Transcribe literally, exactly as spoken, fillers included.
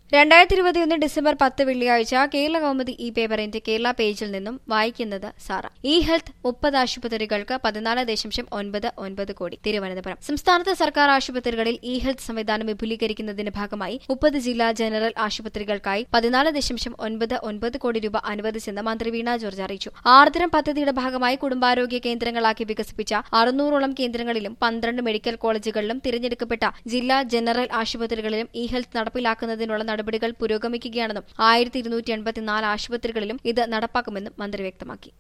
രണ്ടായിരത്തി ഇരുപത്തിയൊന്ന് ഡിസംബർ പത്ത് വെള്ളിയാഴ്ച കേരള കൗമുദി ഈ പേപ്പറിന്റെ കേരള പേജിൽ നിന്നും വായിക്കുന്നത് സാറ. ഇ ഹെൽത്ത് മുപ്പത് ആശുപത്രികൾക്ക് പതിനാല് ദശാംശം ഒൻപത് ഒൻപത് കോടി. തിരുവനന്തപുരം സംസ്ഥാനത്ത് സർക്കാർ ആശുപത്രികളിൽ ഇ ഹെൽത്ത് സംവിധാനം വിപുലീകരിക്കുന്നതിന്റെ ഭാഗമായി മുപ്പത് ജില്ലാ ജനറൽ ആശുപത്രികൾക്കായി പതിനാല് ദശാംശം ഒൻപത് ഒൻപത് കോടി രൂപ അനുവദിച്ചെന്ന് മന്ത്രി വീണ ജോർജ് അറിയിച്ചു. ആർദ്രം പദ്ധതിയുടെ ഭാഗമായി കുടുംബാരോഗ്യ കേന്ദ്രങ്ങളാക്കി വികസിപ്പിച്ച അറുന്നൂറോളം കേന്ദ്രങ്ങളിലും പന്ത്രണ്ട് മെഡിക്കൽ കോളേജുകളിലും തിരഞ്ഞെടുക്കപ്പെട്ട ജില്ലാ ജനറൽ ആശുപത്രികളിലും ഇ ഹെൽത്ത് നടപ്പിലാക്കുന്നതിനുള്ള നടപടികൾ പുരോഗമിക്കുകയാണെന്നും ആയിരത്തി ഇരുന്നൂറ്റി എൺപത്തിനാല് ആശുപത്രികളിലും ഇത് നടപ്പാക്കുമെന്നും മന്ത്രി വ്യക്തമാക്കി.